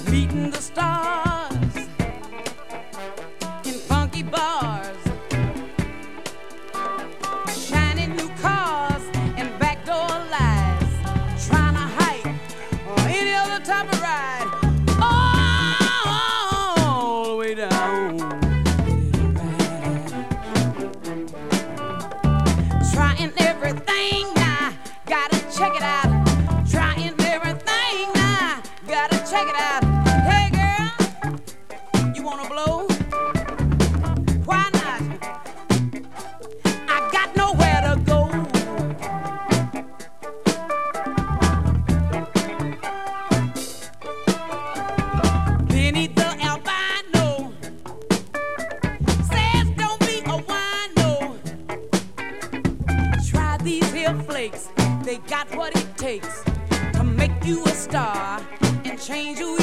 meeting the stars in funky bars, shining new cars and backdoor lies, trying to hike or any other type of ride, all the way down. Trying everything now, gotta check it out. Trying everything now, gotta check it out. Hey girl, you wanna blow? Why not? I got nowhere to go. Benny the albino says don't be a wino. Try these here flakes, they got what it takes to make you a star and change who